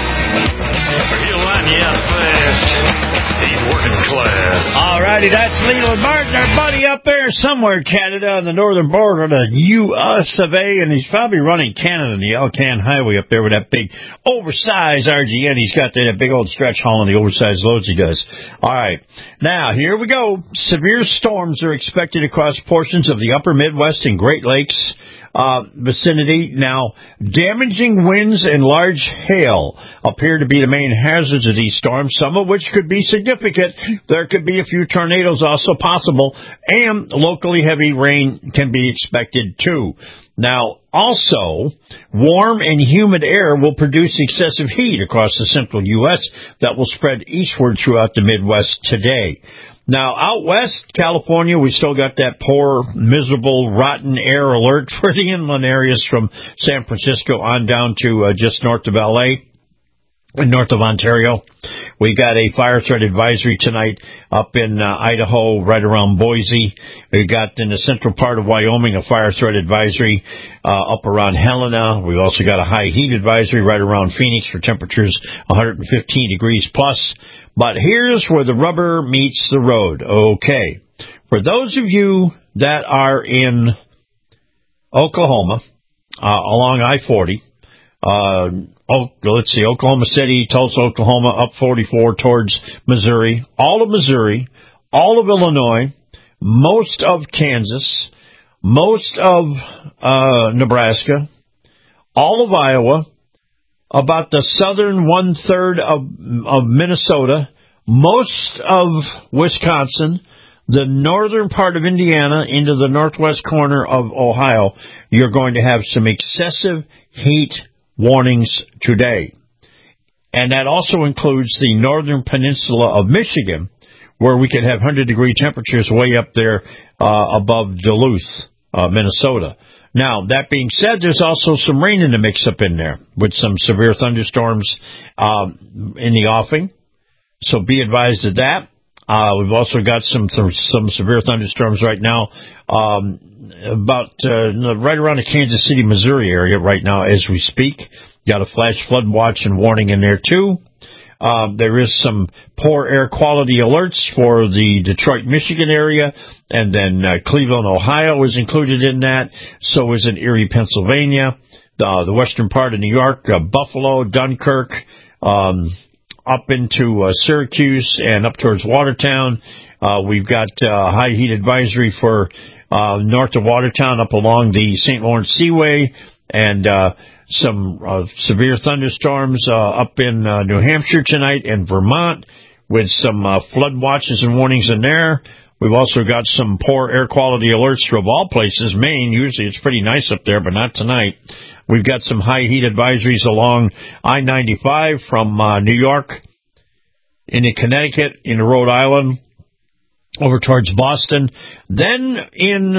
or he'll line you out fast. He's working class. Alrighty, that's Leland Martin, our buddy up there somewhere in Canada on the northern border of the U S of A, and he's probably running Canada on the Elkhorn Highway up there with that big oversized R G N. He's got that big old stretch hauling the oversized loads he does. Alright, now here we go. Severe storms are expected across portions of the upper Midwest and Great Lakes Uh, vicinity. Now, damaging winds and large hail appear to be the main hazards of these storms, some of which could be significant. There could be a few tornadoes also possible, and locally heavy rain can be expected too. Now, also, warm and humid air will produce excessive heat across the central U S that will spread eastward throughout the Midwest today. Now, out west, California, we still got that poor, miserable, rotten air alert for the inland areas from San Francisco on down to uh, just north of L A and north of Ontario. We got a fire threat advisory tonight up in uh, Idaho, right around Boise. We got in the central part of Wyoming a fire threat advisory uh, up around Helena. We've also got a high heat advisory right around Phoenix for temperatures one hundred fifteen degrees plus. But here's where the rubber meets the road. Okay. For those of you that are in Oklahoma, uh, along I forty, uh, oh, let's see, Oklahoma City, Tulsa, Oklahoma, up forty-four towards Missouri, all of Missouri, all of Illinois, most of Kansas, most of uh, Nebraska, all of Iowa, about the southern one-third of, of Minnesota, most of Wisconsin, the northern part of Indiana, into the northwest corner of Ohio. You're going to have some excessive heat warnings today. And that also includes the northern peninsula of Michigan, where we could have one hundred degree temperatures way up there uh, above Duluth, uh, Minnesota. Now, that being said, there's also some rain in the mix up in there with some severe thunderstorms um, in the offing. So be advised of that. Uh, we've also got some some, some severe thunderstorms right now um, about uh, right around the Kansas City, Missouri area right now as we speak. Got a flash flood watch and warning in there too. Um, there is some poor air quality alerts for the Detroit, Michigan area, and then uh, Cleveland, Ohio is included in that. So is in Erie, Pennsylvania, the, the western part of New York, uh, Buffalo, Dunkirk, um, up into uh, Syracuse and up towards Watertown. Uh, we've got uh, high heat advisory for uh, north of Watertown up along the Saint Lawrence Seaway and uh some uh, severe thunderstorms uh, up in uh, New Hampshire tonight and Vermont, with some uh, flood watches and warnings in there. We've also got some poor air quality alerts from all places. Maine, usually it's pretty nice up there, but not tonight. We've got some high heat advisories along I ninety-five from uh, New York into Connecticut, into Rhode Island, over towards Boston. Then in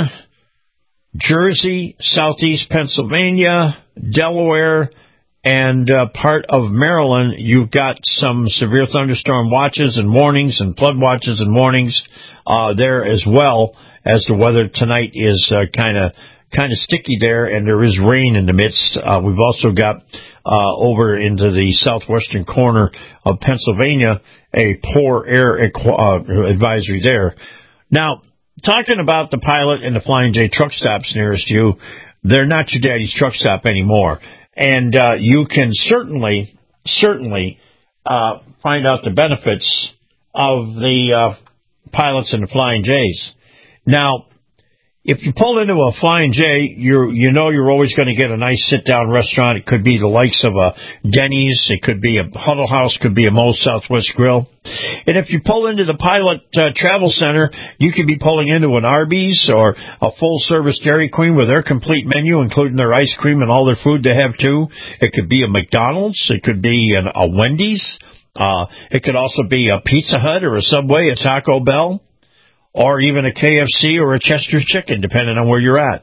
Jersey, southeast Pennsylvania, Delaware, and uh, part of Maryland, you've got some severe thunderstorm watches and warnings and flood watches and warnings uh, there as well, as the weather tonight is kind of kind of sticky there, and there is rain in the midst. Uh, we've also got uh, over into the southwestern corner of Pennsylvania a poor air equ- uh, advisory there. Now, talking about the Pilot and the Flying J truck stops nearest you, they're not your daddy's truck stop anymore. And uh, you can certainly, certainly uh, find out the benefits of the uh, Pilots and the Flying J's. Now, if you pull into a Flying J, you you know you're always going to get a nice sit-down restaurant. It could be the likes of a Denny's. It could be a Huddle House. Could be a Moe's Southwest Grill. And if you pull into the Pilot uh, Travel Center, you could be pulling into an Arby's or a full-service Dairy Queen with their complete menu, including their ice cream and all their food they have, too. It could be a McDonald's. It could be an, a Wendy's. Uh, it could also be a Pizza Hut or a Subway, a Taco Bell, or even a K F C or a Chester's Chicken, depending on where you're at.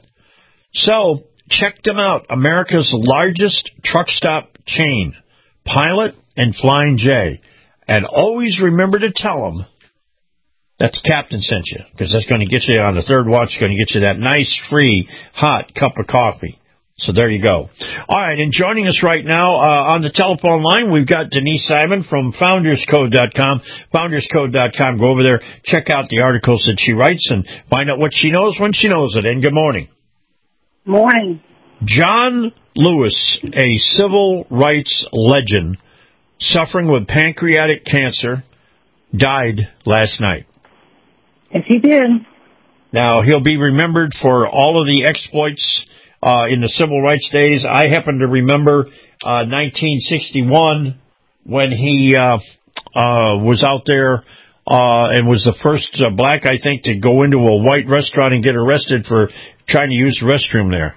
So, check them out. America's largest truck stop chain, Pilot and Flying J. And always remember to tell them that the captain sent you, because that's going to get you on the third watch, going to get you that nice, free, hot cup of coffee. So there you go. All right, and joining us right now uh, on the telephone line, we've got Denise Simon from founders code dot com. founders code dot com. Go over there, check out the articles that she writes, and find out what she knows when she knows it. And good morning. Morning. John Lewis, a civil rights legend, suffering with pancreatic cancer, died last night. Yes, he did. Now, he'll be remembered for all of the exploits Uh, in the civil rights days. I happen to remember uh, nineteen sixty-one when he uh, uh, was out there uh, and was the first uh, black, I think, to go into a white restaurant and get arrested for trying to use the restroom there.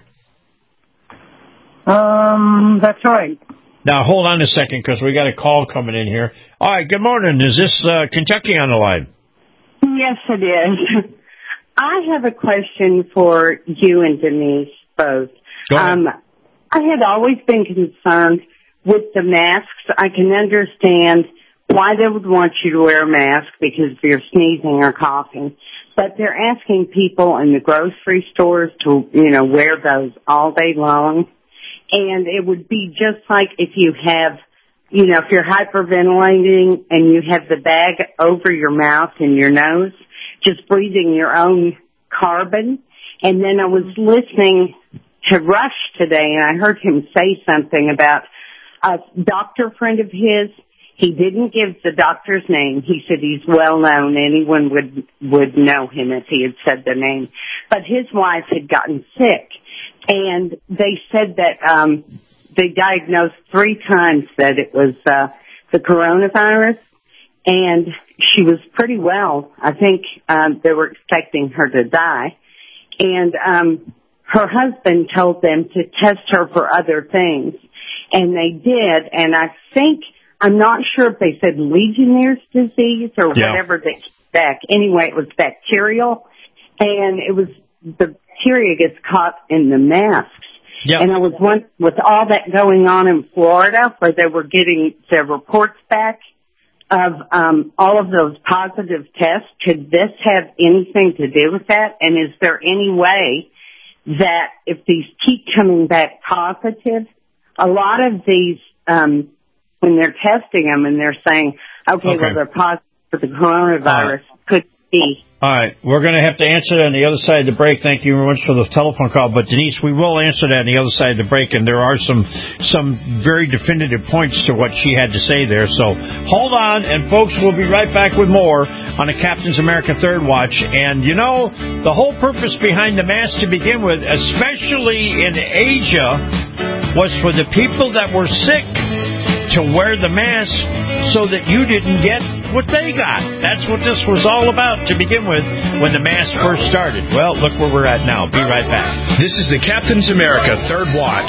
Um, that's right. Now, hold on a second, because we got a call coming in here. All right, good morning. Is this uh, Kentucky on the line? Yes, it is. I have a question for you and Denise both. Um, I had always been concerned with the masks. I can understand why they would want you to wear a mask because if you're sneezing or coughing. But they're asking people in the grocery stores to, you know, wear those all day long. And it would be just like if you have, you know, if you're hyperventilating and you have the bag over your mouth and your nose, just breathing your own carbon. And then I was listening to Rush today, and I heard him say something about a doctor friend of his. He didn't give the doctor's name. He said he's well known. Anyone would would know him if he had said the name. But his wife had gotten sick, and they said that um they diagnosed three times that it was uh the coronavirus, and she was pretty well. I think um they were expecting her to die. And um her husband told them to test her for other things, and they did. And I think, I'm not sure if they said Legionnaire's disease or yeah. whatever they back. Anyway, it was bacterial, and it was the bacteria gets caught in the masks. Yep. And I was wondering, with all that going on in Florida, where they were getting their reports back of um, all of those positive tests, could this have anything to do with that? And is there any way that if these keep coming back positive, a lot of these, um, when they're testing them and they're saying, okay, okay. well, they're positive for the coronavirus, uh, could be. All right, we're going to have to answer that on the other side of the break. Thank you very much for the telephone call. But, Denise, we will answer that on the other side of the break, and there are some some very definitive points to what she had to say there. So hold on, and, folks, we'll be right back with more on the Captain's America Third Watch. And, you know, the whole purpose behind the mask to begin with, especially in Asia, was for the people that were sick to wear the mask so that you didn't get what they got. That's what this was all about to begin with when the mask first started. Well, look where we're at now. Be right back. This is the Captain's America Third Watch.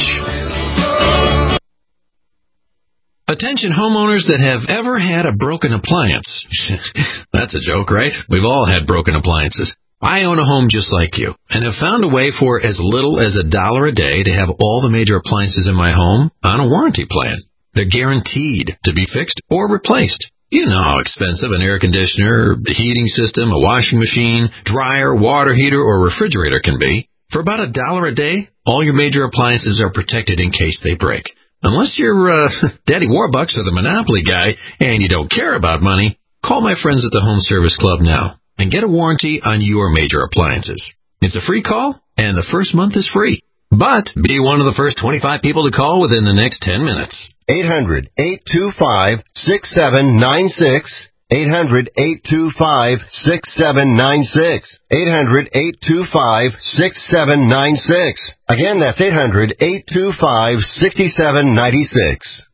Attention homeowners that have ever had a broken appliance. That's a joke, right? We've all had broken appliances. I own a home just like you and have found a way for as little as a dollar a day to have all the major appliances in my home on a warranty plan. They're guaranteed to be fixed or replaced. You know how expensive an air conditioner, the heating system, a washing machine, dryer, water heater, or refrigerator can be. For about a dollar a day, all your major appliances are protected in case they break. Unless you're uh, Daddy Warbucks or the Monopoly guy and you don't care about money, call my friends at the Home Service Club now and get a warranty on your major appliances. It's a free call, and the first month is free. But be one of the first twenty-five people to call within the next ten minutes. eight hundred, eight two five, six seven nine six. eight hundred, eight two five, six seven nine six. eight hundred, eight two five, six seven nine six. Again, that's eight hundred, eight two five, six seven nine six.